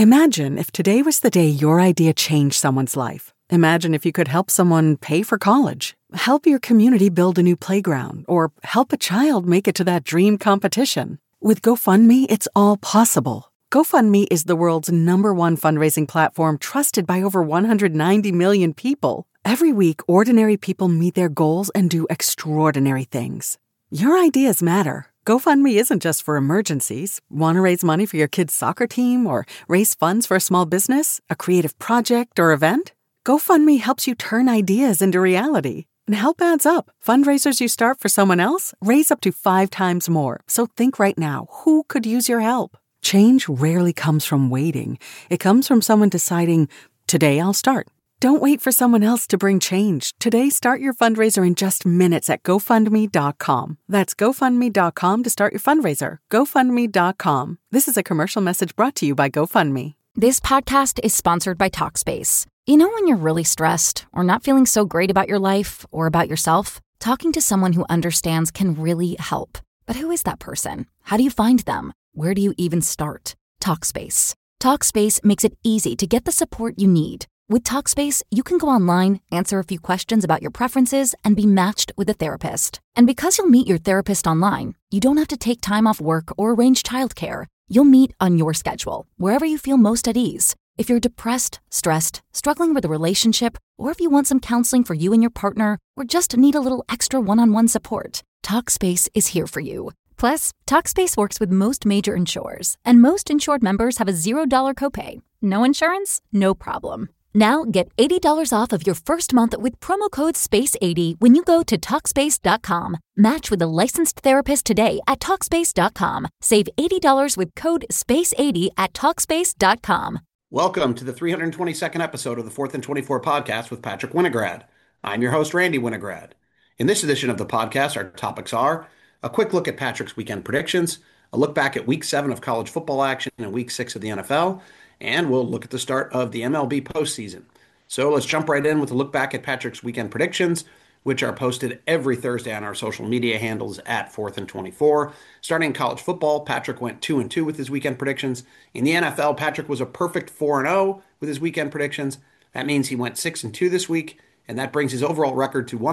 Imagine if today was the day your idea changed someone's life. Imagine if you could help someone pay for college, help your community build a new playground, or help a child make it to that dream competition. With GoFundMe, it's all possible. GoFundMe is the world's #1 fundraising platform trusted by over 190 million people. Every week, ordinary people meet their goals and do extraordinary things. Your ideas matter. GoFundMe isn't just for emergencies. Want to raise money for your kid's soccer team or raise funds for a small business, a creative project, or event? GoFundMe helps you turn ideas into reality. And help adds up. Fundraisers you start for someone else raise up to 5 times more. So think right now, who could use your help? Change rarely comes from waiting. It comes from someone deciding, today I'll start. Don't wait for someone else to bring change. Today, start your fundraiser in just minutes at GoFundMe.com. That's GoFundMe.com to start your fundraiser. GoFundMe.com. This is a commercial message brought to you by GoFundMe. This podcast is sponsored by Talkspace. You know when you're really stressed or not feeling so great about your life or about yourself? Talking to someone who understands can really help. But who is that person? How do you find them? Where do you even start? Talkspace. Talkspace makes it easy to get the support you need. With Talkspace, you can go online, answer a few questions about your preferences, and be matched with a therapist. And because you'll meet your therapist online, you don't have to take time off work or arrange childcare. You'll meet on your schedule, wherever you feel most at ease. If you're depressed, stressed, struggling with a relationship, or if you want some counseling for you and your partner, or just need a little extra one-on-one support, Talkspace is here for you. Plus, Talkspace works with most major insurers, and most insured members have a $0 copay. No insurance? No problem. Now get $80 off of your first month with promo code SPACE80 when you go to Talkspace.com. Match with a licensed therapist today at Talkspace.com. Save $80 with code SPACE80 at Talkspace.com. Welcome to the 322nd episode of the 4th and 24 podcast with Patrick Winograd. I'm your host, Randy Winograd. In this edition of the podcast, our topics are a quick look at Patrick's weekend predictions, a look back at Week 7 of college football action and Week 6 of the NFL, and we'll look at the start of the MLB postseason. So let's jump right in with a look back at Patrick's weekend predictions, which are posted every Thursday on our social media handles at 4th and 24. Starting in college football, Patrick went 2-2 with his weekend predictions. In the NFL, Patrick was a perfect 4-0 with his weekend predictions. That means he went 6-2 this week, and that brings his overall record to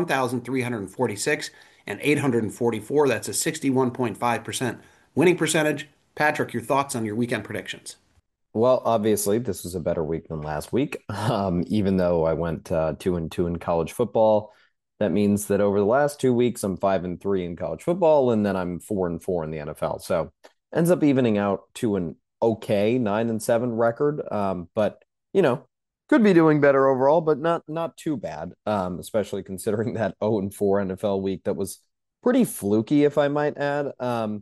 1,346 and 844. That's a 61.5% winning percentage. Patrick, your thoughts on your weekend predictions? Well, obviously, this was a better week than last week. Even though I went 2-2 in college football, that means that over the last 2 weeks, I'm 5-3 in college football, and then I'm 4-4 in the NFL. So ends up evening out to an okay 9-7 record. But could be doing better overall, but not too bad. Especially considering that 0-4 NFL week that was pretty fluky, if I might add.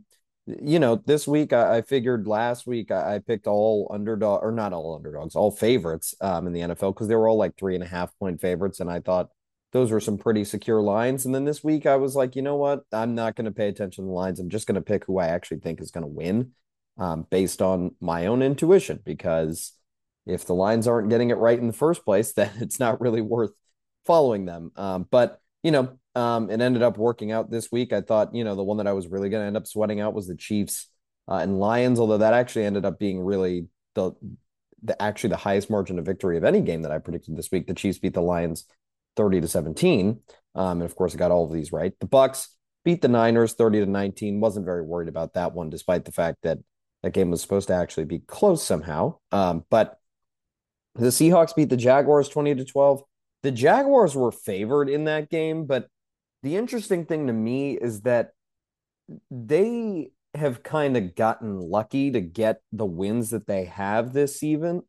This week I figured last week I picked all underdog, or not all underdogs, all favorites in the NFL, because they were all like 3.5-point favorites, and I thought those were some pretty secure lines. And then this week I was like, you know what? I'm not going to pay attention to the lines. I'm just going to pick who I actually think is going to win based on my own intuition, because if the lines aren't getting it right in the first place, then it's not really worth following them. But it ended up working out this week. I thought, the one that I was really going to end up sweating out was the Chiefs and Lions, although that actually ended up being really the highest margin of victory of any game that I predicted this week. The Chiefs beat the Lions 30-17. And of course, I got all of these right. The Bucks beat the Niners 30-19. Wasn't very worried about that one, despite the fact that that game was supposed to actually be close somehow. But the Seahawks beat the Jaguars 20-12. The Jaguars were favored in that game, but the interesting thing to me is that they have kind of gotten lucky to get the wins that they have this season,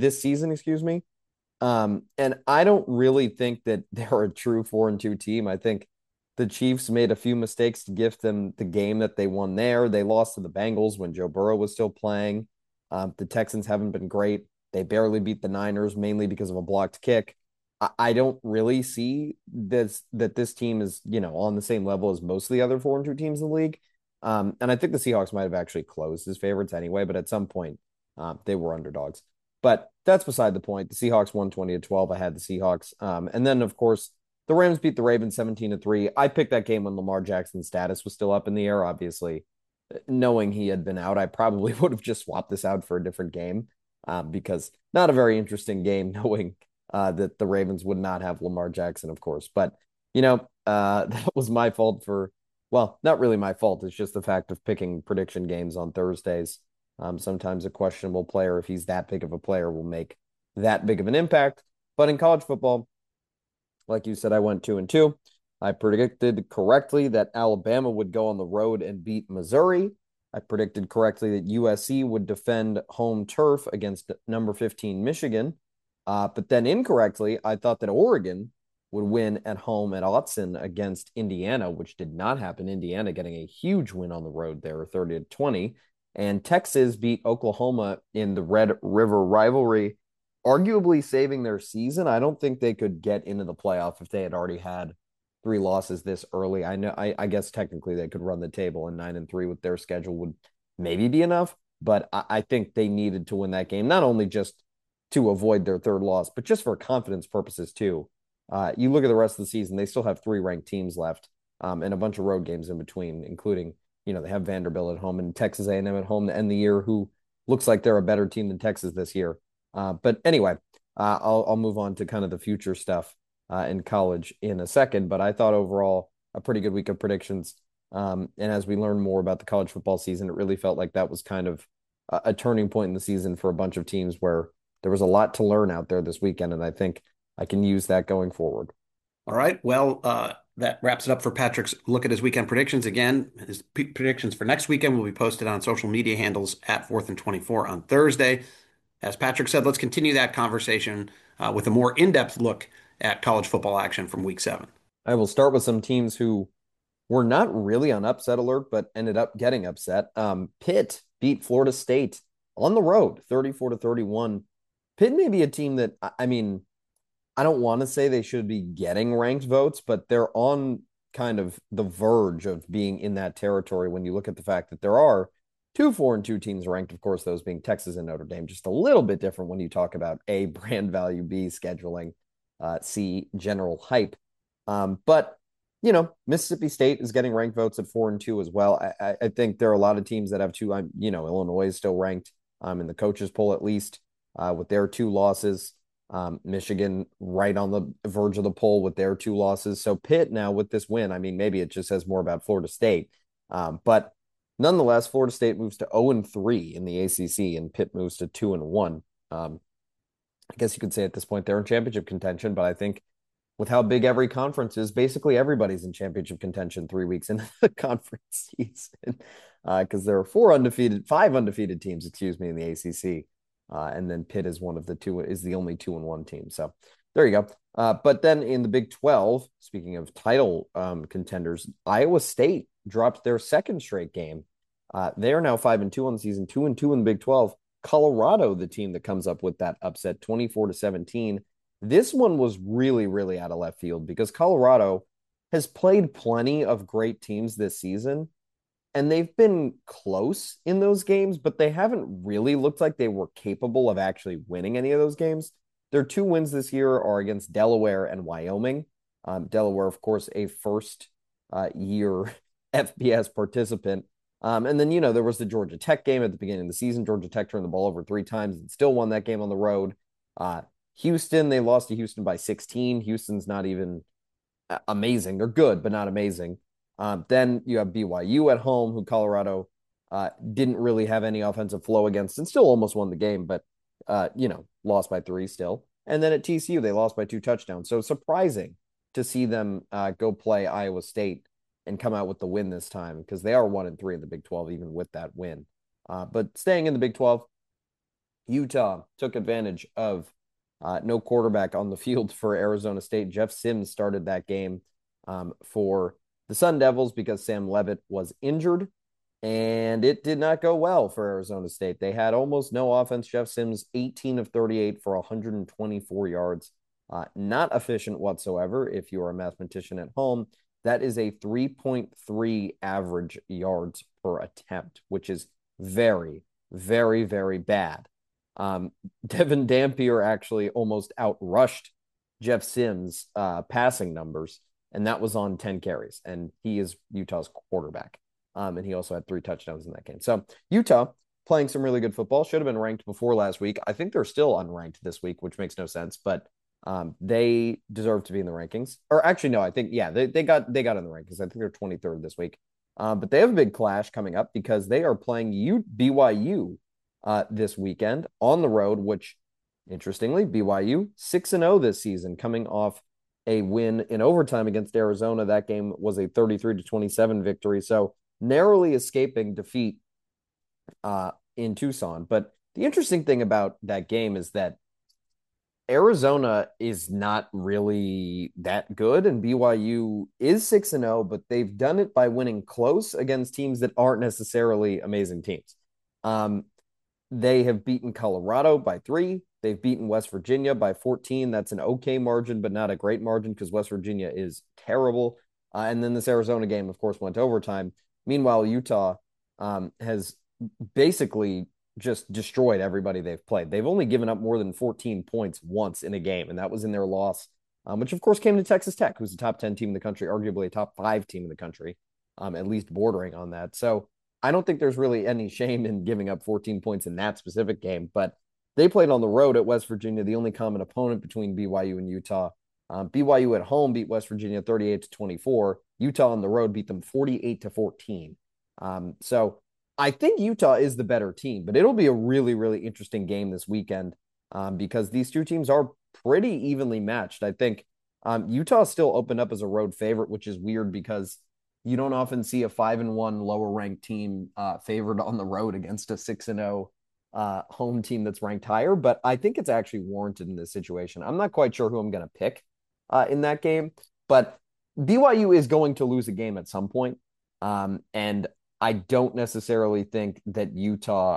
and I don't really think that they're a true 4-2 team. I think the Chiefs made a few mistakes to gift them the game that they won there. They lost to the Bengals when Joe Burrow was still playing. The Texans haven't been great. They barely beat the Niners, mainly because of a blocked kick. I don't really see that this team is, on the same level as most of the other 4-2 teams in the league. And I think the Seahawks might have actually closed as favorites anyway, but at some point they were underdogs. But that's beside the point. The Seahawks won 20-12. I had the Seahawks. And then, of course, the Rams beat the Ravens 17-3. I picked that game when Lamar Jackson's status was still up in the air. Obviously, knowing he had been out, I probably would have just swapped this out for a different game. because not a very interesting game knowing that the Ravens would not have Lamar Jackson, of course. But, that was my fault well, not really my fault. It's just the fact of picking prediction games on Thursdays. Sometimes a questionable player, if he's that big of a player, will make that big of an impact. But in college football, like you said, I went 2-2. I predicted correctly that Alabama would go on the road and beat Missouri. I predicted correctly that USC would defend home turf against number 15 Michigan. But then incorrectly, I thought that Oregon would win at home at Autzen against Indiana, which did not happen. Indiana getting a huge win on the road there, 30-20. And Texas beat Oklahoma in the Red River rivalry, arguably saving their season. I don't think they could get into the playoff if they had already had 3 losses this early. I guess technically they could run the table, and 9-3 with their schedule would maybe be enough. But I think they needed to win that game, not only just to avoid their 3rd loss, but just for confidence purposes too. You look at the rest of the season, they still have 3 ranked teams left, and a bunch of road games in between, including, they have Vanderbilt at home and Texas A&M at home to end the year, who looks like they're a better team than Texas this year. But anyway, I'll move on to kind of the future stuff in college in a second. But I thought overall a pretty good week of predictions. And as we learn more about the college football season, it really felt like that was kind of a turning point in the season for a bunch of teams where there was a lot to learn out there this weekend. And I think I can use that going forward. All right. Well, that wraps it up for Patrick's look at his weekend predictions. Again, his predictions for next weekend will be posted on social media handles at 4th and 24 on Thursday. As Patrick said, let's continue that conversation with a more in-depth look at college football action from week 7. I will start with some teams who were not really on upset alert, but ended up getting upset. Pitt beat Florida State on the road, 34-31. Pitt may be a team that, I don't want to say they should be getting ranked votes, but they're on kind of the verge of being in that territory when you look at the fact that there are 2 4-2 teams ranked, of course, those being Texas and Notre Dame. Just a little bit different when you talk about A, brand value, B, scheduling, C, general hype. But Mississippi State is getting ranked votes at 4-2 as well. I think there are a lot of teams that have 2. Illinois is still ranked in the coaches poll, at least with their 2 losses. Michigan right on the verge of the poll with their 2 losses. So Pitt now with this win, maybe it just says more about Florida State. But nonetheless, Florida State moves to 0-3 in the ACC, and Pitt moves to 2-1. I guess you could say at this point they're in championship contention, but I think with how big every conference is, basically everybody's in championship contention 3 weeks into the conference season, because there are 5 undefeated teams, in the ACC. And then Pitt is the only 2-1 team. So there you go. But then in the Big 12, speaking of title contenders, Iowa State dropped their 2nd straight game. They are now 5-2 on the season, 2-2 in the Big 12. Colorado, the team that comes up with that upset, 24-17. This one was really, really out of left field because Colorado has played plenty of great teams this season, and they've been close in those games, but they haven't really looked like they were capable of actually winning any of those games. Their 2 wins this year are against Delaware and Wyoming. Delaware, of course, a first-year FBS participant. And then, there was the Georgia Tech game at the beginning of the season. Georgia Tech turned the ball over 3 times and still won that game on the road. Houston, they lost to Houston by 16. Houston's not even amazing. They're good, but not amazing. Then you have BYU at home, who Colorado didn't really have any offensive flow against and still almost won the game, but, lost by 3 still. And then at TCU, they lost by 2 touchdowns. So surprising to see them go play Iowa State and come out with the win this time, because they are 1-3 in the Big 12, even with that win. But staying in the Big 12, Utah took advantage of no quarterback on the field for Arizona State. Jeff Sims started that game for the Sun Devils because Sam Levitt was injured, and it did not go well for Arizona State. They had almost no offense. Jeff Sims, 18 of 38 for 124 yards. Not efficient whatsoever. If you are a mathematician at home, that is a 3.3 average yards per attempt, which is very, very, very bad. Devin Dampier actually almost outrushed Jeff Sims' passing numbers, and that was on 10 carries, and he is Utah's quarterback. And he also had 3 touchdowns in that game. So Utah playing some really good football. Should have been ranked before last week. I think they're still unranked this week, which makes no sense, but they deserve to be in the rankings. Or actually, no, I think, yeah, they got in the rankings. I think they're 23rd this week. But they have a big clash coming up because they are playing BYU this weekend on the road, which, interestingly, BYU 6-0 this season, coming off a win in overtime against Arizona. That game was a 33-27 victory, so narrowly escaping defeat in Tucson. But the interesting thing about that game is that Arizona is not really that good, and BYU is 6-0, but they've done it by winning close against teams that aren't necessarily amazing teams. They have beaten Colorado by 3. They've beaten West Virginia by 14. That's an okay margin, but not a great margin because West Virginia is terrible. And then this Arizona game, of course, went to overtime. Meanwhile, Utah has basically just destroyed everybody they've played. They've only given up more than 14 points once in a game, and that was in their loss, which of course came to Texas Tech, who's a top 10 team in the country, arguably a top 5 team in the country, at least bordering on that. So I don't think there's really any shame in giving up 14 points in that specific game, but they played on the road at West Virginia, the only common opponent between BYU and Utah. BYU at home beat West Virginia 38-24. Utah on the road beat them 48-14. So I think Utah is the better team, but it'll be a really, really interesting game this weekend because these two teams are pretty evenly matched. I think Utah still opened up as a road favorite, which is weird because you don't often see a 5-1 lower ranked team favored on the road against a 6-0 home team that's ranked higher, but I think it's actually warranted in this situation. I'm not quite sure who I'm going to pick in that game, but BYU is going to lose a game at some point. And I don't necessarily think that Utah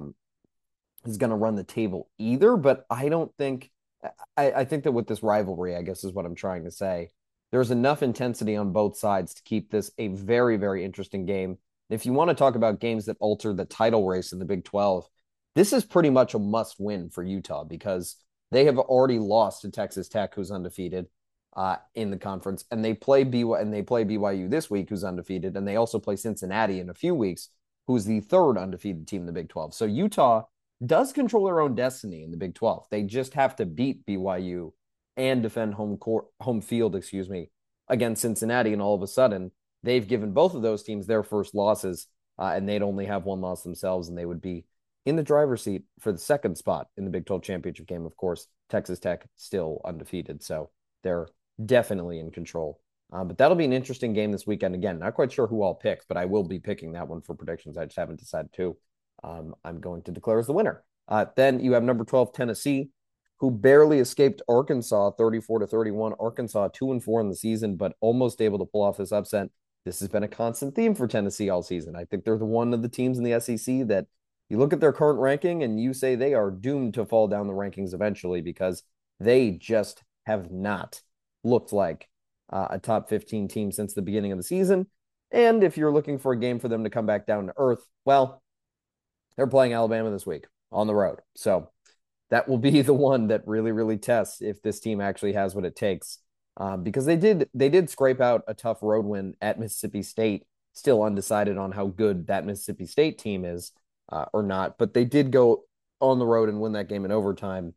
is going to run the table either, but I think that with this rivalry, I guess is what I'm trying to say, there's enough intensity on both sides to keep this a very, very interesting game. If you want to talk about games that alter the title race in the Big 12, this is pretty much a must win for Utah because they have already lost to Texas Tech, who's undefeated in the conference, and they play BYU this week, who's undefeated, and they also play Cincinnati in a few weeks, who's the third undefeated team in the Big 12. So Utah does control their own destiny in the Big 12. They just have to beat BYU and defend home field, against Cincinnati, and all of a sudden they've given both of those teams their first losses, and they'd only have one loss themselves, and they would be in the driver's seat for the second spot in the Big 12 championship game. Of course, Texas Tech still undefeated, so they're definitely in control. But that'll be an interesting game this weekend. Again, not quite sure who I'll pick, but I will be picking that one for predictions. I just haven't decided who I'm going to declare as the winner. Then you have number 12, Tennessee, who barely escaped Arkansas 34-31. Arkansas 2-4 in the season, but almost able to pull off this upset. This has been a constant theme for Tennessee all season. I think they're one of the teams in the SEC that you look at their current ranking and you say they are doomed to fall down the rankings eventually because they just have not looked like a top 15 team since the beginning of the season. And if you're looking for a game for them to come back down to earth, well, they're playing Alabama this week on the road. So that will be the one that really, really tests if this team actually has what it takes. Because they did scrape out a tough road win at Mississippi State, still undecided on how good that Mississippi State team is or not. But they did go on the road and win that game in overtime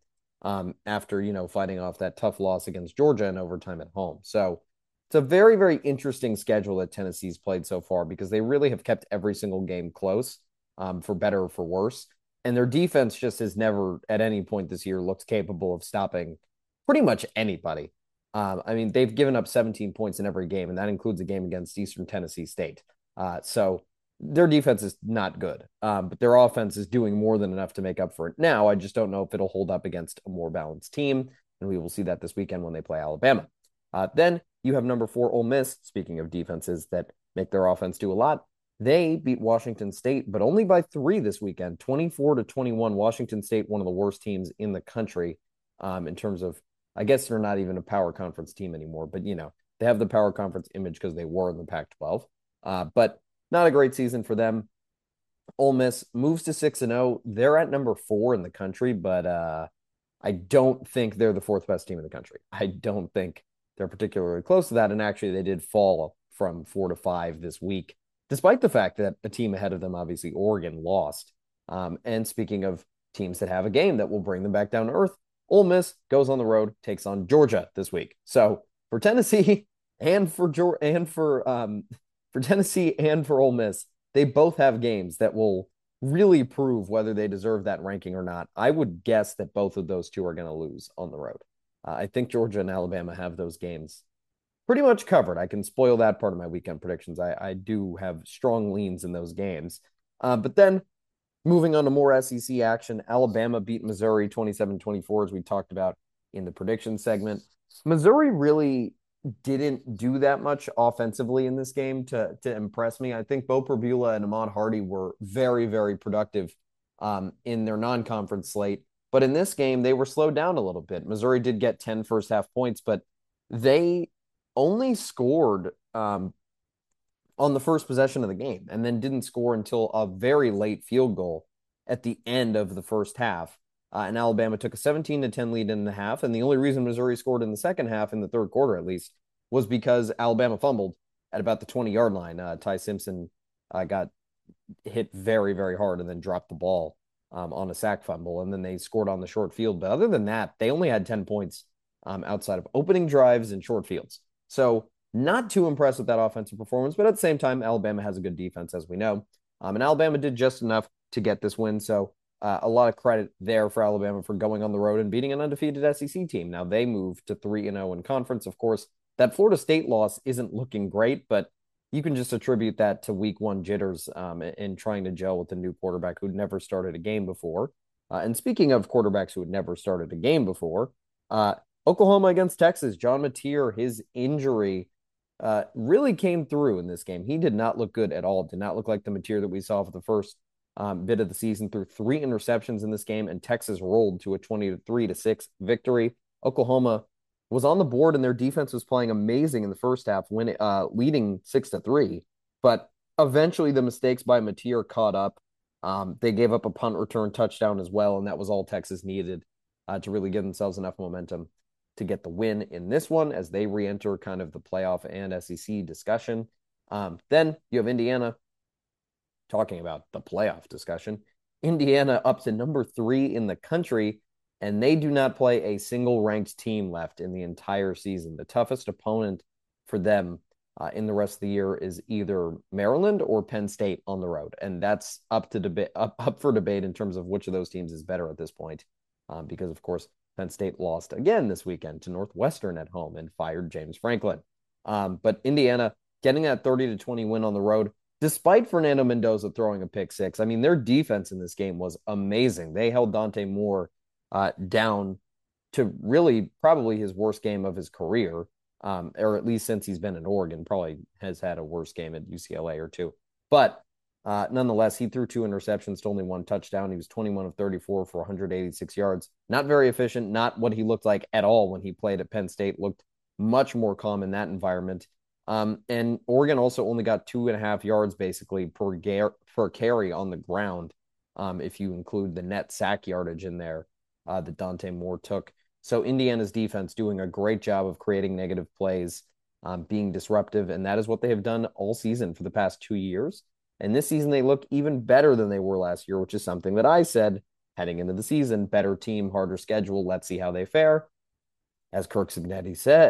after, fighting off that tough loss against Georgia in overtime at home. So it's a very, very interesting schedule that Tennessee's played so far because they really have kept every single game close, for better or for worse. And their defense just has never at any point this year looked capable of stopping pretty much anybody. They've given up 17 points in every game, and that includes a game against Eastern Tennessee State. So their defense is not good, but their offense is doing more than enough to make up for it now. I just don't know if it'll hold up against a more balanced team, and we will see that this weekend when they play Alabama. Then you have number 4, Ole Miss. Speaking of defenses that make their offense do a lot, they beat Washington State, but only by 3 this weekend, 24-21. Washington State, one of the worst teams in the country in terms of, I guess they're not even a power conference team anymore, but they have the power conference image because they were in the Pac-12. But not a great season for them. Ole Miss moves to 6-0. They're at number 4 in the country, but I don't think they're the 4th best team in the country. I don't think they're particularly close to that. And actually, they did fall from 4 to 5 this week, despite the fact that a team ahead of them, obviously Oregon, lost. And speaking of teams that have a game that will bring them back down to earth, Ole Miss goes on the road, takes on Georgia this week. So for Tennessee and for Tennessee and for Ole Miss, they both have games that will really prove whether they deserve that ranking or not. I would guess that both of those two are going to lose on the road. I think Georgia and Alabama have those games pretty much covered. I can spoil that part of my weekend predictions. I do have strong leans in those games. But then moving on to more SEC action, Alabama beat Missouri 27-24, as we talked about in the prediction segment. Missouri really didn't do that much offensively in this game to impress me. I think Beau Pribula and Ahmad Hardy were very, very productive in their non-conference slate. But in this game, they were slowed down a little bit. Missouri did get 10 first half points, but they only scored on the first possession of the game and then didn't score until a very late field goal at the end of the first half. And Alabama took a 17-10 lead in the half. And the only reason Missouri scored in the second half, in the third quarter at least, was because Alabama fumbled at about the 20-yard line. Ty Simpson got hit very, very hard and then dropped the ball on a sack fumble. And then they scored on the short field. But other than that, they only had 10 points outside of opening drives and short fields. So not too impressed with that offensive performance, but at the same time, Alabama has a good defense, as we know. And Alabama did just enough to get this win. So a lot of credit there for Alabama for going on the road and beating an undefeated SEC team. Now they move to 3-0 in conference. Of course, that Florida State loss isn't looking great, but you can just attribute that to week one jitters in trying to gel with a new quarterback who'd never started a game before. And speaking of quarterbacks who had never started a game before, Oklahoma against Texas, John Mateer, his injury really came through in this game. He did not look good at all. Did not look like the Mateer that we saw for the first bit of the season. Threw 3 interceptions in this game, and Texas rolled to a 23-6 victory. Oklahoma was on the board, and their defense was playing amazing in the first half, leading 6-3. But eventually, the mistakes by Mateer caught up. They gave up a punt return touchdown as well, and that was all Texas needed to really give themselves enough momentum to get the win in this one as they re-enter kind of the playoff and SEC discussion. Then you have Indiana talking about the playoff discussion. Indiana up to number 3 in the country, and they do not play a single ranked team left in the entire season. The toughest opponent for them in the rest of the year is either Maryland or Penn State on the road, and that's up for debate in terms of which of those teams is better at this point, because of course Penn State lost again this weekend to Northwestern at home and fired James Franklin. But Indiana getting that 30-20 win on the road, despite Fernando Mendoza throwing a pick six. I mean, their defense in this game was amazing. They held Dante Moore down to really probably his worst game of his career, or at least since he's been in Oregon. Probably has had a worse game at UCLA or two. But nonetheless, he threw 2 interceptions to only 1 touchdown. He was 21 of 34 for 186 yards. Not very efficient, not what he looked like at all when he played at Penn State. Looked much more calm in that environment. And Oregon also only got 2.5 yards basically per carry on the ground, if you include the net sack yardage in there that Dante Moore took. So Indiana's defense doing a great job of creating negative plays, being disruptive, and that is what they have done all season for the past 2 years. And this season, they look even better than they were last year, which is something that I said heading into the season. Better team, harder schedule. Let's see how they fare. As Curt Cignetti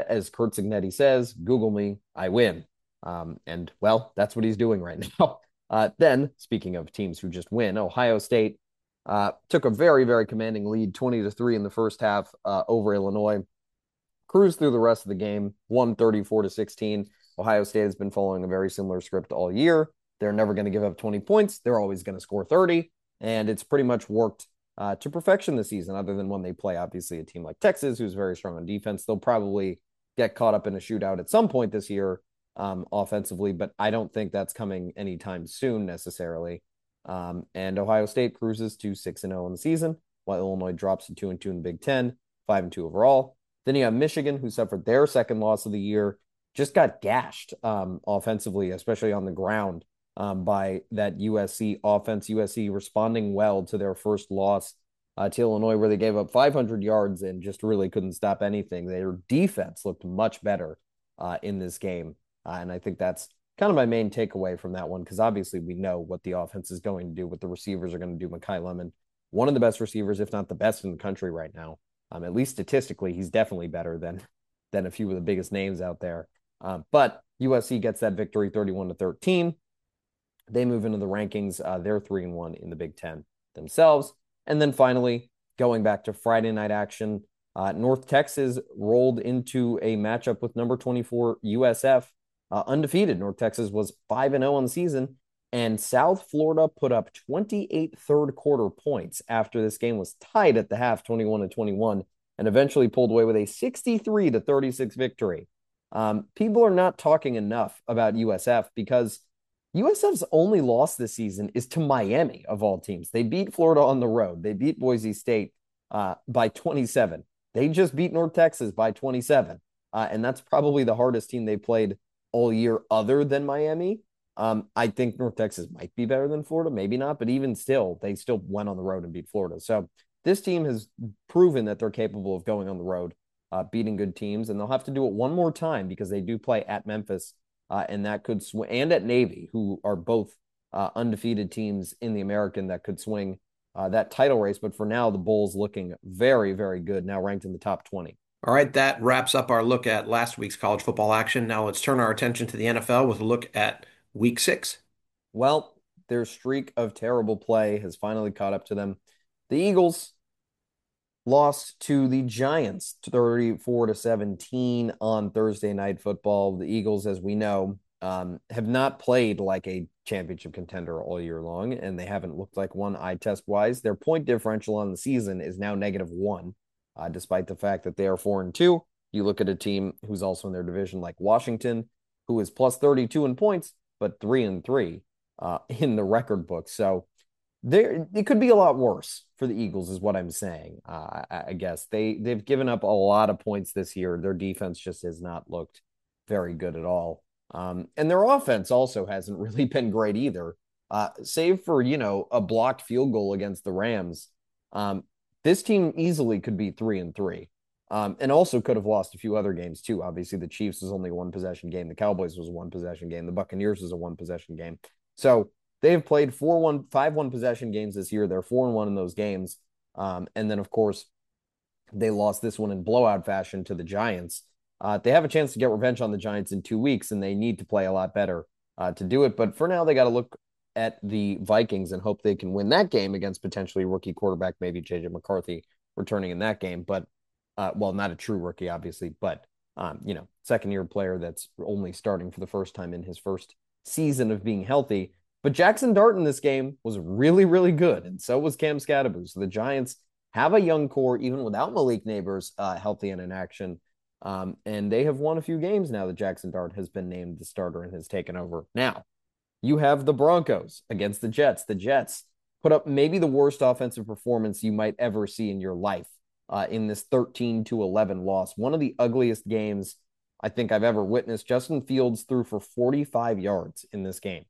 says, Google me, I win. And, well, that's what he's doing right now. Then, speaking of teams who just win, Ohio State took a very, very commanding lead, 20-3 in the first half over Illinois. Cruised through the rest of the game, won 34-16. Ohio State has been following a very similar script all year. They're never going to give up 20 points. They're always going to score 30. And it's pretty much worked to perfection this season, other than when they play, obviously, a team like Texas, who's very strong on defense. They'll probably get caught up in a shootout at some point this year offensively, but I don't think that's coming anytime soon necessarily. And Ohio State cruises to 6-0 in the season, while Illinois drops to 2-2 in the Big Ten, 5-2 overall. Then you have Michigan, who suffered their second loss of the year, just got gashed offensively, especially on the ground. By that USC offense. USC responding well to their first loss to Illinois, where they gave up 500 yards and just really couldn't stop anything. Their defense looked much better in this game. And I think that's kind of my main takeaway from that one, because obviously we know what the offense is going to do, what the receivers are going to do. Mekhi Lemon, one of the best receivers, if not the best in the country right now. At least statistically, he's definitely better than a few of the biggest names out there. But USC gets that victory 31-13. They move into the rankings. They're 3-1 in the Big Ten themselves. And then finally, going back to Friday night action, North Texas rolled into a matchup with number 24 USF, undefeated. North Texas was 5-0 on the season, and South Florida put up 28 third quarter points after this game was tied at the half, 21-21, and eventually pulled away with a 63-36 victory. People are not talking enough about USF because USF's only loss this season is to Miami, of all teams. They beat Florida on the road. They beat Boise State by 27. They just beat North Texas by 27. And that's probably the hardest team they played all year other than Miami. I think North Texas might be better than Florida, maybe not, but even still, they still went on the road and beat Florida. So this team has proven that they're capable of going on the road, beating good teams, and they'll have to do it one more time because they do play at Memphis, and that could swing, and at Navy, who are both undefeated teams in the American that could swing that title race. But for now, the Bulls looking very, very good, now ranked in the top 20. All right, that wraps up our look at last week's college football action. Now let's turn our attention to the NFL with a look at Week 6. Well, their streak of terrible play has finally caught up to them. The Eagles lost to the Giants 34-17 on Thursday Night Football. The Eagles, as we know, have not played like a championship contender all year long, and they haven't looked like one eye test wise. Their point differential on the season is now -1, despite the fact that they are 4-2. You look at a team who's also in their division like Washington, who is plus 32 in points, but 3-3 in the record book. So it could be a lot worse for the Eagles, is what I'm saying. I guess they've given up a lot of points this year. Their defense just has not looked very good at all. And their offense also hasn't really been great either. Save for, a blocked field goal against the Rams. This team easily could be 3-3. And also could have lost a few other games too. Obviously, the Chiefs was only a one-possession game. The Cowboys was a one-possession game. The Buccaneers was a one-possession game. So they've played 4-1, 5-1 possession games this year. They're 4-1 in those games. And then, of course, they lost this one in blowout fashion to the Giants. They have a chance to get revenge on the Giants in 2 weeks, and they need to play a lot better to do it. But for now, they got to look at the Vikings and hope they can win that game against potentially rookie quarterback, maybe J.J. McCarthy returning in that game. But, well, not a true rookie, obviously, but, second-year player that's only starting for the first time in his first season of being healthy. But Jackson Dart in this game was really, really good, and so was Cam Skattebo. So the Giants have a young core, even without Malik Neighbors healthy and in action. And they have won a few games now that Jackson Dart has been named the starter and has taken over. Now, you have the Broncos against the Jets. The Jets put up maybe the worst offensive performance you might ever see in your life in this 13-11 loss. One of the ugliest games I think I've ever witnessed. Justin Fields threw for 45 yards in this game.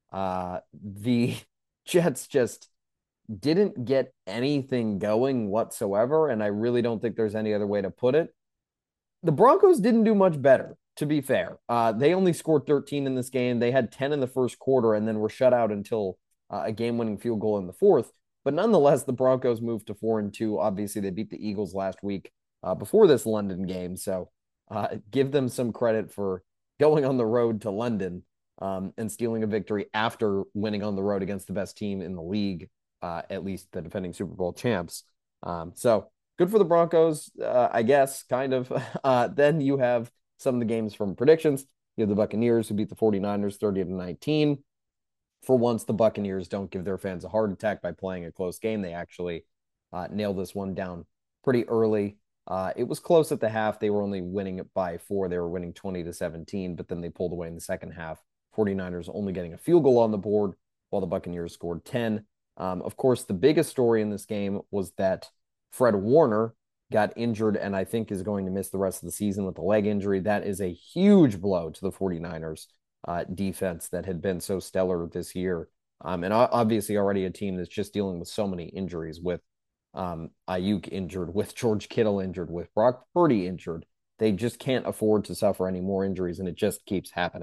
The Jets just didn't get anything going whatsoever, and I really don't think there's any other way to put it. The Broncos didn't do much better, to be fair. They only scored 13 in this game. They had 10 in the first quarter and then were shut out until a game-winning field goal in the fourth. But nonetheless, the Broncos moved to 4-2. Obviously, they beat the Eagles last week before this London game, so give them some credit for going on the road to London and stealing a victory after winning on the road against the best team in the league, at least the defending Super Bowl champs. So good for the Broncos, I guess, kind of. Then you have some of the games from predictions. You have the Buccaneers who beat the 49ers 30-19. For once, the Buccaneers don't give their fans a heart attack by playing a close game. They actually nailed this one down pretty early. It was close at the half. They were only winning it by 4. They were winning 20-17, but then they pulled away in the second half. 49ers only getting a field goal on the board while the Buccaneers scored 10. Of course, the biggest story in this game was that Fred Warner got injured and I think is going to miss the rest of the season with a leg injury. That is a huge blow to the 49ers defense that had been so stellar this year. And obviously already a team that's just dealing with so many injuries, with Ayuk injured, with George Kittle injured, with Brock Purdy injured. They just can't afford to suffer any more injuries, and it just keeps happening.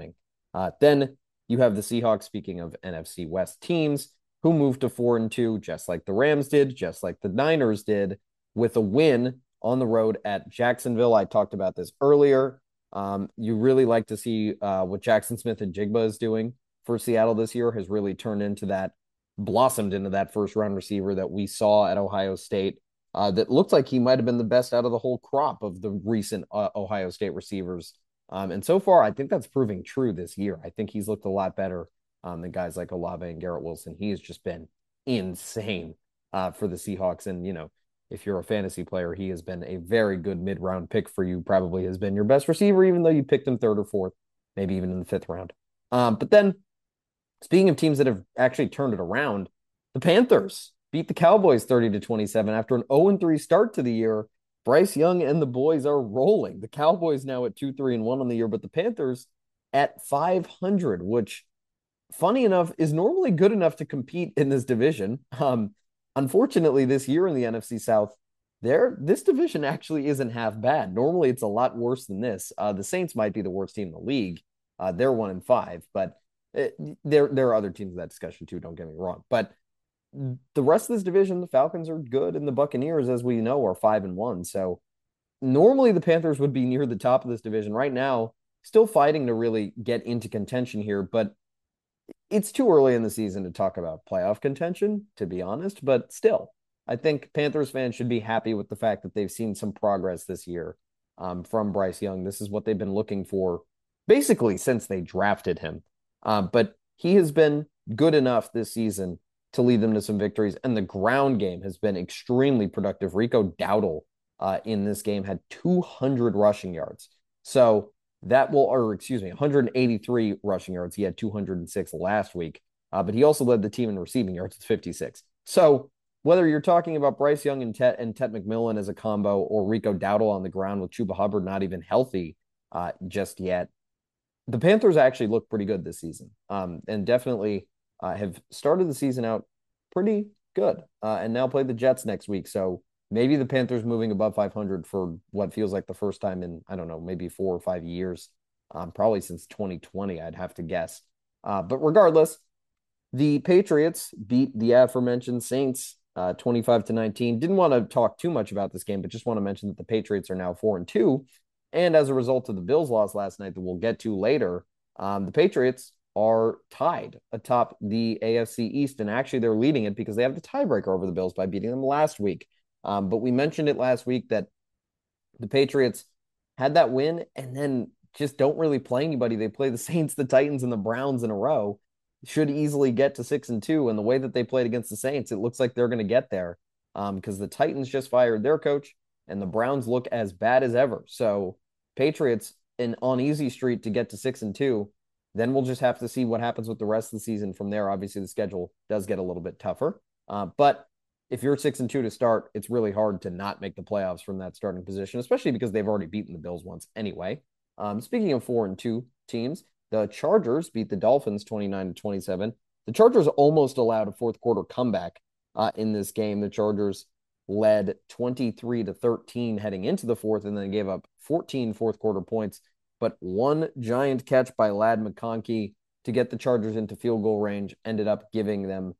Then you have the Seahawks, speaking of NFC West teams, who moved to 4-2, just like the Rams did, just like the Niners did, with a win on the road at Jacksonville. I talked about this earlier. You really like to see what Jackson Smith-Njigba is doing for Seattle this year, has really blossomed into that first-round receiver that we saw at Ohio State. That looked like he might have been the best out of the whole crop of the recent Ohio State receivers. And so far, I think that's proving true this year. I think he's looked a lot better than guys like Olave and Garrett Wilson. He has just been insane for the Seahawks. And, if you're a fantasy player, he has been a very good mid-round pick for you. Probably has been your best receiver, even though you picked him third or fourth, maybe even in the fifth round. But then, speaking of teams that have actually turned it around, the Panthers beat the Cowboys 30-27 after an 0-3 start to the year. Bryce Young and the boys are rolling. The Cowboys now at 2-3-1 on the year, but the Panthers at 500, which, funny enough, is normally good enough to compete in this division. Unfortunately, this year in the NFC South, this division actually isn't half bad. Normally, it's a lot worse than this. The Saints might be the worst team in the league. They're 1-5, but there are other teams in that discussion too. Don't get me wrong, but the rest of this division, the Falcons are good, and the Buccaneers, as we know, are 5-1. So normally the Panthers would be near the top of this division right now, still fighting to really get into contention here, but it's too early in the season to talk about playoff contention, to be honest. But still, I think Panthers fans should be happy with the fact that they've seen some progress this year from Bryce Young. This is what they've been looking for basically since they drafted him. But he has been good enough this season to lead them to some victories. And the ground game has been extremely productive. Rico Dowdle in this game had 200 rushing yards. So 183 rushing yards. He had 206 last week. But he also led the team in receiving yards with 56. So whether you're talking about Bryce Young and Tet McMillan as a combo, or Rico Dowdle on the ground with Chuba Hubbard not even healthy just yet, the Panthers actually look pretty good this season. And definitely have started the season out pretty good and now play the Jets next week. So maybe the Panthers moving above 500 for what feels like the first time in, I don't know, maybe 4 or 5 years, probably since 2020, I'd have to guess. But regardless, the Patriots beat the aforementioned Saints 25-19. Didn't want to talk too much about this game, but just want to mention that the Patriots are now 4-2. And as a result of the Bills' loss last night that we'll get to later, the Patriots are tied atop the AFC East. And actually, they're leading it because they have the tiebreaker over the Bills by beating them last week. But we mentioned it last week that the Patriots had that win and then just don't really play anybody. They play the Saints, the Titans, and the Browns in a row. Should easily get to 6-2. And the way that they played against the Saints, it looks like they're going to get there because the Titans just fired their coach and the Browns look as bad as ever. So Patriots on easy street to get to 6-2. Then we'll just have to see what happens with the rest of the season from there. Obviously, the schedule does get a little bit tougher. But if you're 6-2 to start, it's really hard to not make the playoffs from that starting position, especially because they've already beaten the Bills once anyway. Speaking of 4-2 teams, the Chargers beat the Dolphins 29-27. The Chargers almost allowed a fourth quarter comeback in this game. The Chargers led 23-13 heading into the fourth, and then gave up 14 fourth quarter points. But one giant catch by Ladd McConkey to get the Chargers into field goal range ended up giving them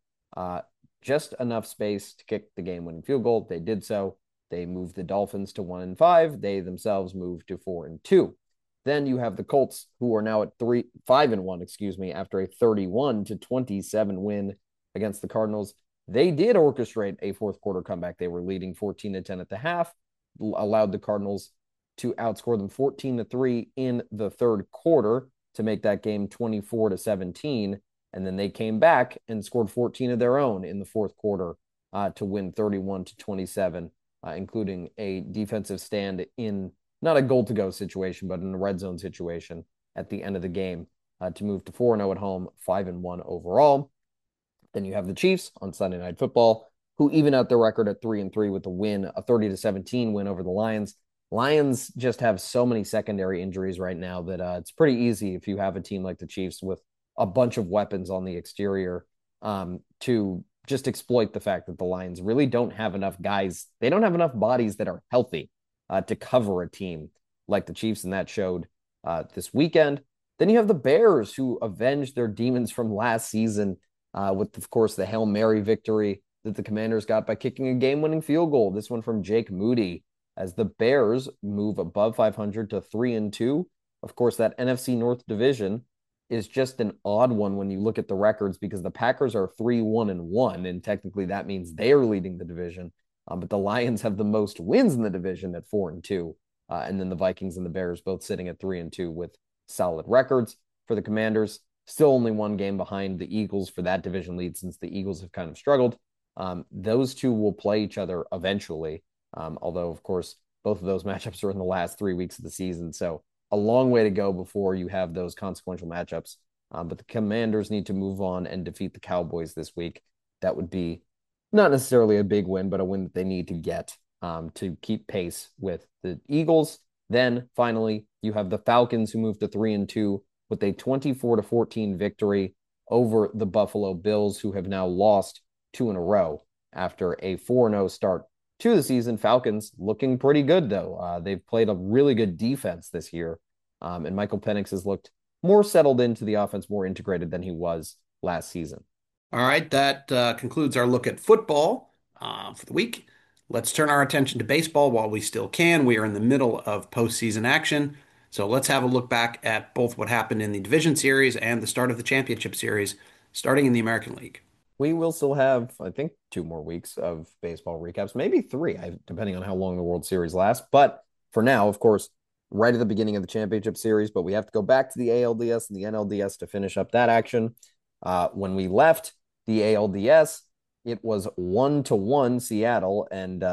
just enough space to kick the game-winning field goal. They did so. They moved the Dolphins to 1-5. They themselves moved to 4-2. Then you have the Colts, who are now at 5-1, after a 31-27 win against the Cardinals. They did orchestrate a fourth quarter comeback. They were leading 14-10 at the half, allowed the Cardinals to outscore them 14-3 in the third quarter to make that game 24-17. And then they came back and scored 14 of their own in the fourth quarter to win 31-27, including a defensive stand in not a goal-to-go situation, but in a red zone situation at the end of the game to move to 4-0 at home, 5-1 overall. Then you have the Chiefs on Sunday Night Football, who even out their record at 3-3 with a win, a 30-17 win over the Lions. Lions just have so many secondary injuries right now that it's pretty easy if you have a team like the Chiefs with a bunch of weapons on the exterior to just exploit the fact that the Lions really don't have enough guys. They don't have enough bodies that are healthy to cover a team like the Chiefs, and that showed this weekend. Then you have the Bears, who avenged their demons from last season with, of course, the Hail Mary victory that the Commanders got by kicking a game-winning field goal. This one from Jake Moody, as the Bears move above 500 to 3-2. Of course, that NFC North division is just an odd one when you look at the records, because the Packers are 3-1-1, and technically that means they are leading the division. But the Lions have the most wins in the division at 4-2. And then the Vikings and the Bears both sitting at 3-2 with solid records. For the Commanders, still only one game behind the Eagles for that division lead, since the Eagles have kind of struggled. Those two will play each other eventually. Although, of course, both of those matchups are in the last 3 weeks of the season. So a long way to go before you have those consequential matchups. But the Commanders need to move on and defeat the Cowboys this week. That would be not necessarily a big win, but a win that they need to get to keep pace with the Eagles. Then finally, you have the Falcons, who moved to 3-2 with a 24-14 victory over the Buffalo Bills, who have now lost 2 in a row after a 4-0 start to the season. Falcons looking pretty good, though. They've played a really good defense this year, and Michael Penix has looked more settled into the offense, more integrated than he was last season. All right, that concludes our look at football for the week. Let's turn our attention to baseball while we still can. We are in the middle of postseason action. So let's have a look back at both what happened in the division series and the start of the championship series, starting in the American League. We will still have, I think, 2 more weeks of baseball recaps, maybe 3, depending on how long the World Series lasts. But for now, of course, right at the beginning of the championship series, but we have to go back to the ALDS and the NLDS to finish up that action. When we left the ALDS, it was 1-1 Seattle, and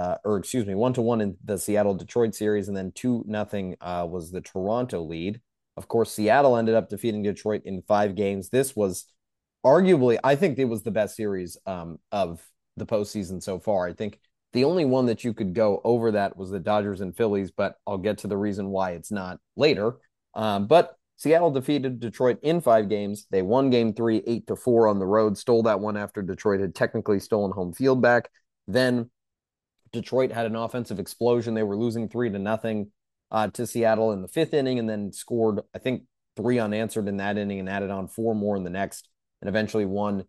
1-1 in the Seattle-Detroit series, and then 2-0 was the Toronto lead. Of course, Seattle ended up defeating Detroit in 5 games. This was arguably, I think it was the best series of the postseason so far. I think the only one that you could go over that was the Dodgers and Phillies, but I'll get to the reason why it's not later. But Seattle defeated Detroit in 5 games. They won game 3, 8-4 on the road, stole that one after Detroit had technically stolen home field back. Then Detroit had an offensive explosion. They were losing 3-0 to Seattle in the 5th inning, and then scored, I think, 3 unanswered in that inning and added on 4 more in the next, and eventually won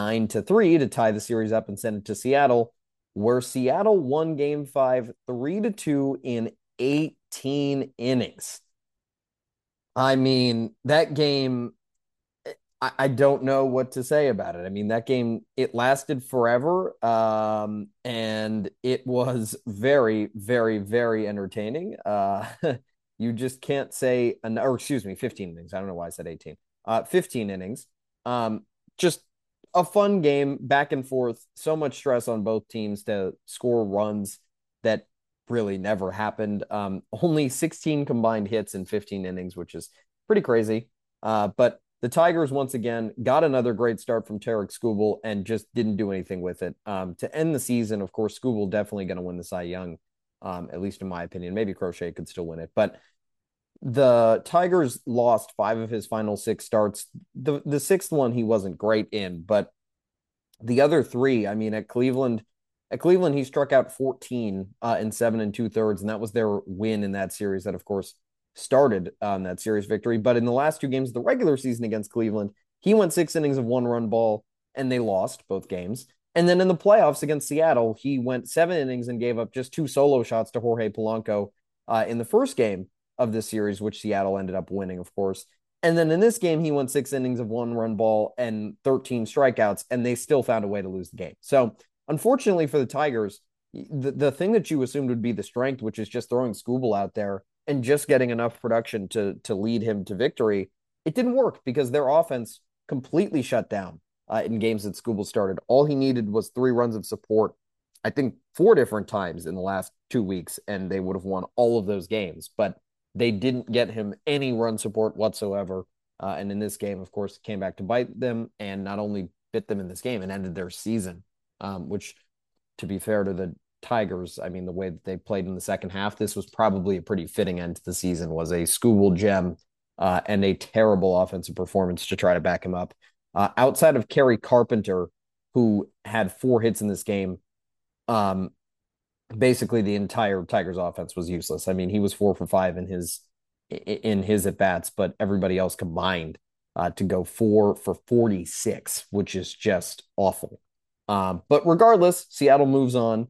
9-3 to tie the series up and send it to Seattle, where Seattle won game 5, 3-2 in 18 innings. I mean, that game, I don't know what to say about it. I mean, that game, it lasted forever, and it was very, very, very entertaining. You just can't say, 15 innings. I don't know why I said 18. 15 innings. Just a fun game, back and forth. So much stress on both teams to score runs that really never happened. Only 16 combined hits in 15 innings, which is pretty crazy. But the Tigers, once again, got another great start from Tarik Skubal and just didn't do anything with it. To end the season, of course, Skubal definitely going to win the Cy Young, at least in my opinion. Maybe Crochet could still win it. But the Tigers lost 5 of his final 6 starts. The 6th one he wasn't great in, but the other 3, I mean, at Cleveland, he struck out 14 in 7 2/3, and that was their win in that series. That, of course, started that series victory. But in the last 2 games of the regular season against Cleveland, he went 6 innings of 1-run ball, and they lost both games. And then in the playoffs against Seattle, he went 7 innings and gave up just 2 solo shots to Jorge Polanco in the first game of this series, which Seattle ended up winning, of course. And then in this game, he went 6 innings of 1-run ball and 13 strikeouts, and they still found a way to lose the game. So unfortunately for the Tigers, the thing that you assumed would be the strength, which is just throwing Skubal out there and just getting enough production to lead him to victory, it didn't work because their offense completely shut down in games that Skubal started. All he needed was 3 runs of support, I think 4 different times in the last 2 weeks, and they would have won all of those games. But they didn't get him any run support whatsoever. And in this game, of course, came back to bite them, and not only bit them in this game and ended their season, which, to be fair to the Tigers, I mean, the way that they played in the second half, this was probably a pretty fitting end to the season, was a Skubal gem and a terrible offensive performance to try to back him up. Outside of Kerry Carpenter, who had 4 hits in this game, basically the entire Tigers offense was useless. I mean, he was 4 for 5 in his in his at-bats, but everybody else combined to go 4 for 46, which is just awful. But regardless, Seattle moves on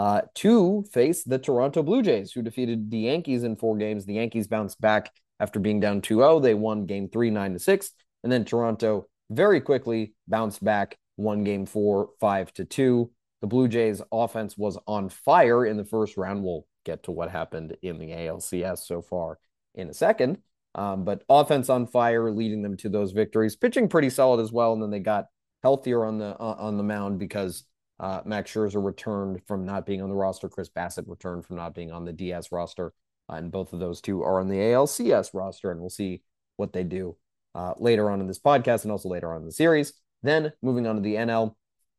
to face the Toronto Blue Jays, who defeated the Yankees in 4 games. The Yankees bounced back after being down 2-0. They won game 3, 9-6. And then Toronto very quickly bounced back, won game 4, 5-2. The Blue Jays offense was on fire in the first round. We'll get to what happened in the ALCS so far in a second. But offense on fire, leading them to those victories. Pitching pretty solid as well. And then they got healthier on the mound because Max Scherzer returned from not being on the roster. Chris Bassett returned from not being on the DS roster. And both of those two are on the ALCS roster. And we'll see what they do later on in this podcast and also later on in the series. Then moving on to the NL,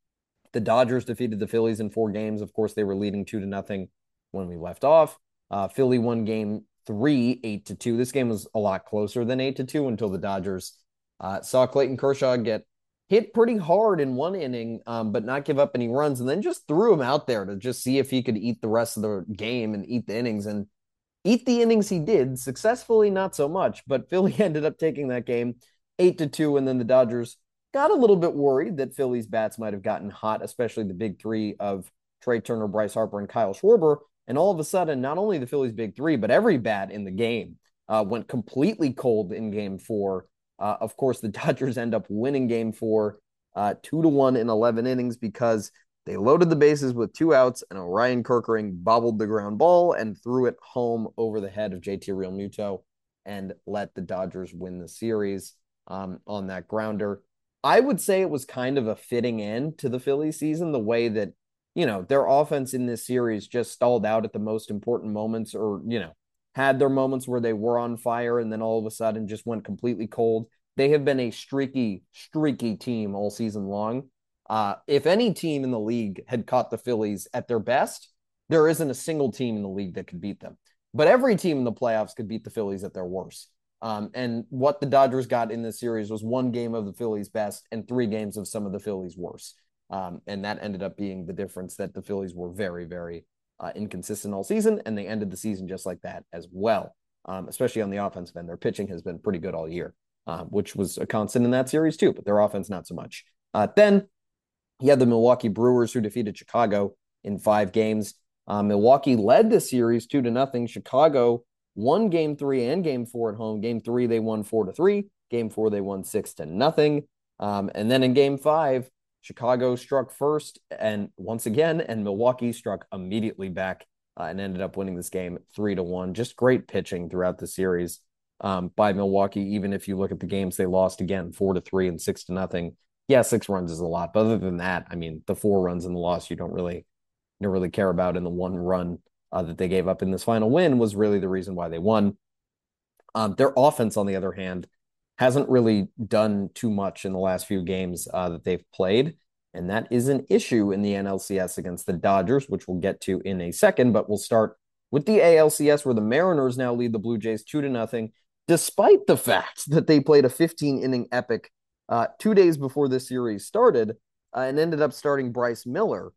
the Dodgers defeated the Phillies in 4 games. Of course, they were leading 2-0 when we left off. Philly won game 3, 8-2. This game was a lot closer than 8-2 until the Dodgers saw Clayton Kershaw get hit pretty hard in 1 inning, but not give up any runs, and then just threw him out there to just see if he could eat the rest of the game and eat the innings. And eat the innings he did, successfully not so much, but Philly ended up taking that game 8-2, and then the Dodgers got a little bit worried that Philly's bats might have gotten hot, especially the big 3 of Trey Turner, Bryce Harper, and Kyle Schwarber. And all of a sudden, not only the Phillies' big 3, but every bat in the game went completely cold in game 4. Of course, the Dodgers end up winning game 4, 2-1 in 11 innings because they loaded the bases with 2 outs and Orion Kerkering bobbled the ground ball and threw it home over the head of JT Realmuto and let the Dodgers win the series on that grounder. I would say it was kind of a fitting end to the Phillies season, the way that, their offense in this series just stalled out at the most important moments, or, had their moments where they were on fire and then all of a sudden just went completely cold. They have been a streaky team all season long. If any team in the league had caught the Phillies at their best, there isn't a single team in the league that could beat them. But every team in the playoffs could beat the Phillies at their worst. And what the Dodgers got in this series was 1 game of the Phillies' best and 3 games of some of the Phillies' worst. And that ended up being the difference, that the Phillies were very, very inconsistent all season, and they ended the season just like that as well, especially on the offensive end. Their pitching has been pretty good all year, which was a constant in that series too, but their offense not so much. Then you had the Milwaukee Brewers, who defeated Chicago in 5 games. Milwaukee led the series 2-0. Chicago won game 3 and game 4 at home. Game 3, they won 4-3. Game 4, they won 6-0. And then in game 5, Chicago struck first and once again, and Milwaukee struck immediately back and ended up winning this game 3-1. Just great pitching throughout the series by Milwaukee. Even if you look at the games they lost, again, 4-3 and 6-0. Yeah, 6 runs is a lot, but other than that, I mean, the 4 runs in the loss you don't really care about, and the 1 run that they gave up in this final win was really the reason why they won. Their offense, on the other hand, hasn't really done too much in the last few games that they've played. And that is an issue in the NLCS against the Dodgers, which we'll get to in a second. But we'll start with the ALCS, where the Mariners now lead the Blue Jays 2-0, despite the fact that they played a 15-inning epic 2 days before this series started and ended up starting Bryce Miller.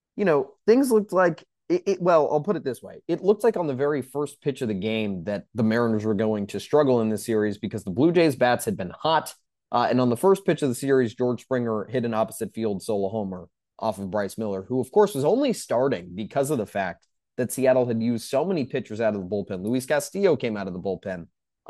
Things looked like well, I'll put it this way. It looked like on the very first pitch of the game that the Mariners were going to struggle in this series because the Blue Jays bats had been hot. And on the first pitch of the series, George Springer hit an opposite field solo homer off of Bryce Miller, who, of course, was only starting because of the fact that Seattle had used so many pitchers out of the bullpen. Luis Castillo came out of the bullpen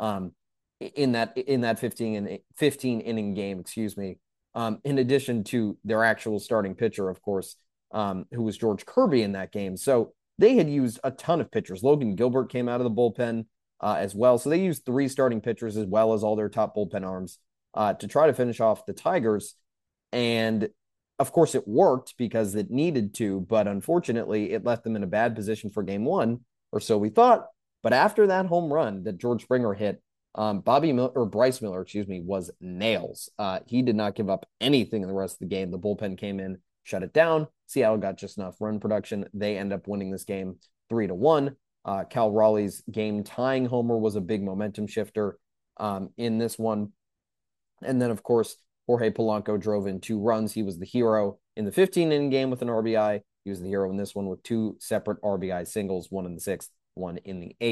in that 15 inning game, in addition to their actual starting pitcher, of course, who was George Kirby in that game. So they had used a ton of pitchers. Logan Gilbert came out of the bullpen as well. So they used 3 starting pitchers as well as all their top bullpen arms to try to finish off the Tigers. And of course it worked because it needed to, but unfortunately it left them in a bad position for game 1, or so we thought. But after that home run that George Springer hit, Bryce Miller, was nails. He did not give up anything in the rest of the game. The bullpen came in, shut it down. Seattle got just enough run production. They end up winning this game 3-1. Cal Raleigh's game-tying homer was a big momentum shifter in this one. And then, of course, Jorge Polanco drove in 2 runs. He was the hero in the 15-inning game with an RBI. He was the hero in this one with 2 separate RBI singles, one in the 6th, one in the 8th,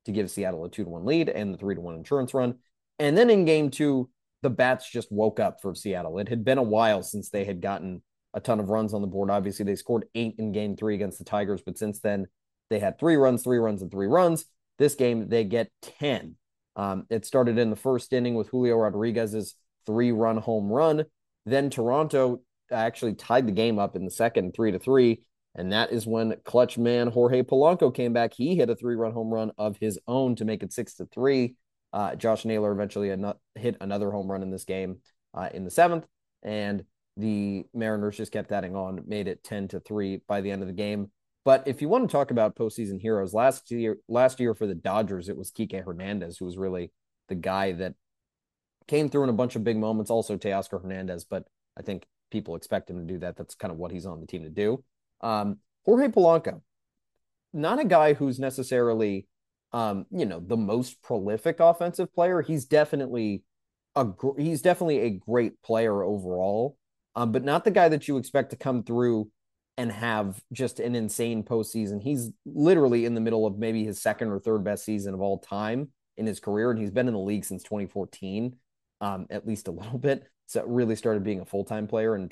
to give Seattle a 2-1 lead and the 3-1 insurance run. And then in game two, the bats just woke up for Seattle. It had been a while since they had gotten a ton of runs on the board. Obviously, they scored 8 in game three against the Tigers, but since then, they had 3 runs, 3 runs, and 3 runs. This game, they get 10. It started in the first inning with Julio Rodriguez's 3-run home run. Then Toronto actually tied the game up in the second, 3-3. And that is when clutch man Jorge Polanco came back. He hit a 3-run home run of his own to make it 6-3. Josh Naylor eventually hit another home run in this game in the 7th. And the Mariners just kept adding on, made it 10-3 by the end of the game. But if you want to talk about postseason heroes, last year for the Dodgers, it was Kike Hernandez, who was really the guy that came through in a bunch of big moments. Also Teoscar Hernandez, but I think people expect him to do that. That's kind of what he's on the team to do. Jorge Polanco, not a guy who's necessarily, the most prolific offensive player. He's definitely a great player overall, but not the guy that you expect to come through and have just an insane postseason. He's literally in the middle of maybe his second or third best season of all time in his career, and he's been in the league since 2014, at least a little bit. So it really started being a full-time player in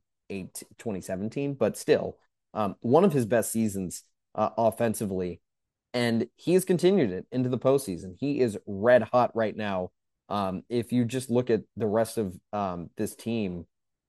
2017, but still, one of his best seasons offensively, and he has continued it into the postseason. He is red hot right now. If you just look at the rest of this team,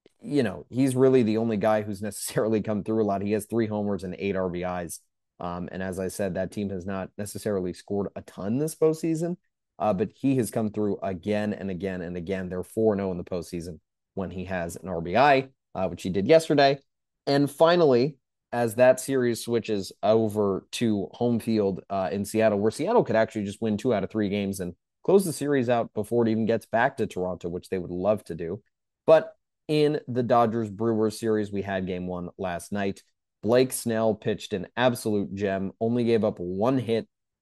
he's really the only guy who's necessarily come through a lot. He has 3 homers and 8 RBIs. And as I said, that team has not necessarily scored a ton this postseason, but he has come through again and again and again. They're 4-0 in the postseason when he has an RBI, which he did yesterday. And finally, as that series switches over to home field in Seattle, where Seattle could actually just win 2 out of 3 games and close the series out before it even gets back to Toronto, which they would love to do. But in the Dodgers-Brewers series, we had game 1 last night. Blake Snell pitched an absolute gem, only gave up 1 hit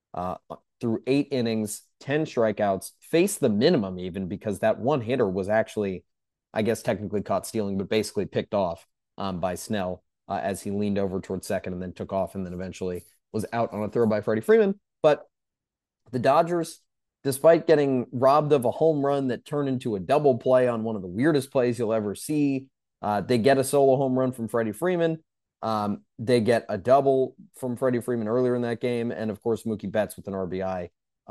through 8 innings, 10 strikeouts, faced the minimum even because that 1 hitter was actually, I guess, technically caught stealing, but basically picked off by Snell as he leaned over towards second and then took off and then eventually was out on a throw by Freddie Freeman. But the Dodgers, despite getting robbed of a home run that turned into a double play on one of the weirdest plays you'll ever see, they get a solo home run from Freddie Freeman. They get a double from Freddie Freeman earlier in that game. And of course, Mookie Betts with an RBI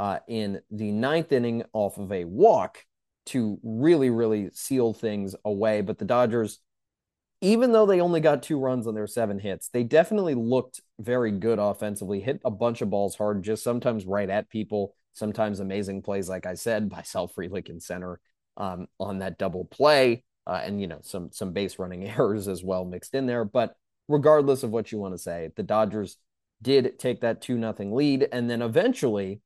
in the 9th inning off of a walk to really, really seal things away. But the Dodgers, even though they only got 2 runs on their 7 hits, they definitely looked very good offensively, hit a bunch of balls hard, just sometimes right at people, sometimes amazing plays, like I said, by Sal Frelick in center on that double play, and some base running errors as well mixed in there. But regardless of what you want to say, the Dodgers did take that 2-0 lead, and then eventually,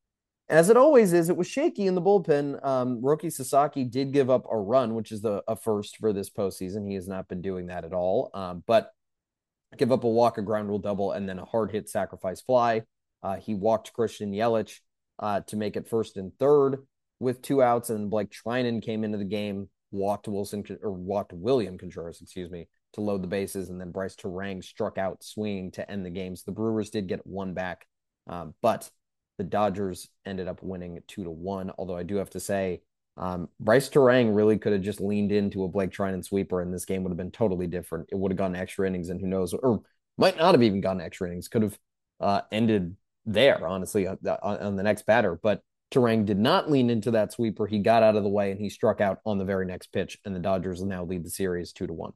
as it always is, it was shaky in the bullpen. Roki Sasaki did give up a run, which is a first for this postseason. He has not been doing that at all, but give up a walk, a ground rule double, and then a hard hit sacrifice fly. He walked Christian Yelich to make it 1st and 3rd with 2 outs, and Blake Treinen came into the game, walked William Contreras, to load the bases, and then Bryce Terang struck out swinging to end the game. So the Brewers did get 1 back, but the Dodgers ended up winning 2-1. Although I do have to say, Bryce Terang really could have just leaned into a Blake Treinen sweeper, and this game would have been totally different. It would have gone extra innings, and who knows, or might not have even gone extra innings. Could have ended there, honestly, on the next batter. But Terang did not lean into that sweeper. He got out of the way, and he struck out on the very next pitch, and the Dodgers now lead the series 2-1.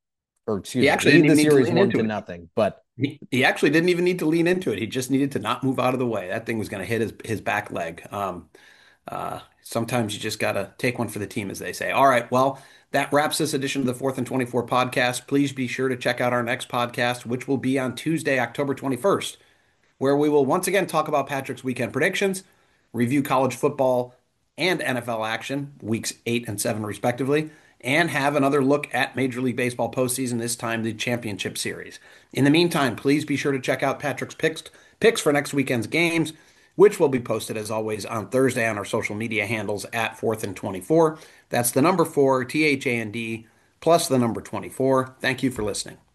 Or excuse me, lead the series 1-0. But he actually didn't even need to lean into it. He just needed to not move out of the way. That thing was going to hit his back leg. Sometimes you just got to take one for the team, as they say. All right, well, that wraps this edition of the 4th and 24 podcast. Please be sure to check out our next podcast, which will be on Tuesday, October 21st, where we will once again talk about Patrick's weekend predictions, review college football and NFL action, weeks 8 and 7 respectively, and have another look at Major League Baseball postseason, this time the championship series. In the meantime, please be sure to check out Patrick's picks for next weekend's games, which will be posted as always on Thursday on our social media handles at 4th and 24. That's the number 4, THAND, plus the number 24. Thank you for listening.